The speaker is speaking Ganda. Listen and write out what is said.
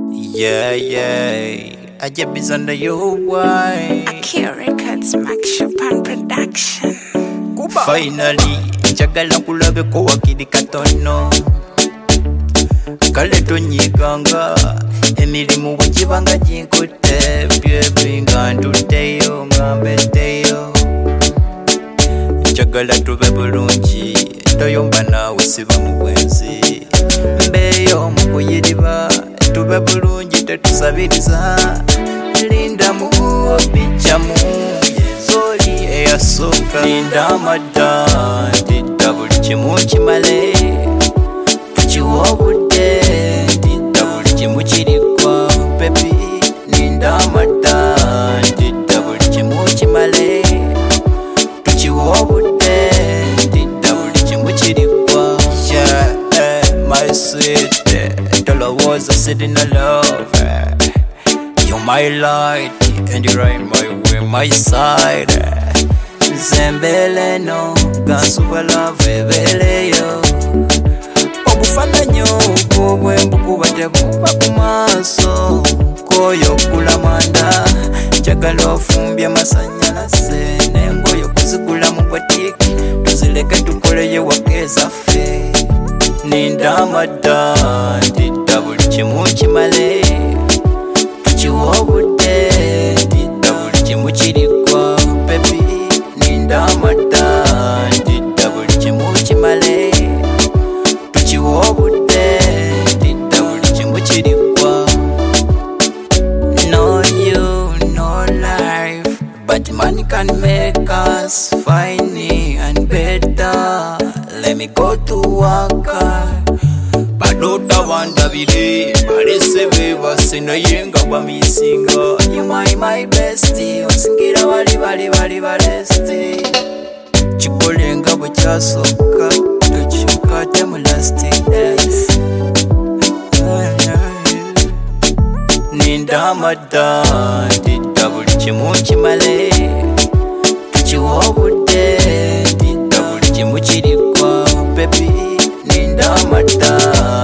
Yeah, yeah. I just be under your way. Akira Records, Max Chopin Production. Finally, njagala kulabeko wakiri katono. Kale tonyiganga emirimu bwegibanga ginkutte byebi nga ntuddeyo nga mbeddeyo. Njagala tube bulungi toyomba naawe siba mu bwenzi. Mbeeyo mu kuyiriba tube bulungi tetusabiriza. Linda mu bicamu yenzoli eyasooka. Linda amadda ndidda buli kimu kimale. Tukiwa obudde ndidda buli kimu kirikwa baby. Linda amadda ndidda buli kimu kimale. Tukiwa obudde ndidda buli kimu kirikwa. Yeah, my sweet ndolowooza sirina love. You're my light and you're right my way, my side. Nzembele no gansuba love ebeleyo. Obufaananyi obwo bwembukuba tebuva ku maaso. Koyo okugula manda njagala ofumbye masanyalaze. N'engoye okuzigula mu botiki tuzireke tukoleyo waka ezaffe. Ninda amadda ndidda buli kimu kimale. Tukiwa obudde ndidda buli kimu kirikwa baby. Ninda amadda ndidda buli kimu kimale. Tukiwa obudde ndidda buli kimu kirikwa. No you, no life, but money can make us fine and better. Let me go to work. Badota wandabire balese bebase naye nga bamisinga. You my bestie osingira bali balesti. Kikole nga bwe kyasooka tokyuka temu lasting days. Ninda amadda ndidda buli kimu kimale. Tukiwa obudde ndidda buli kimu kirikwa baby. Ninda amadda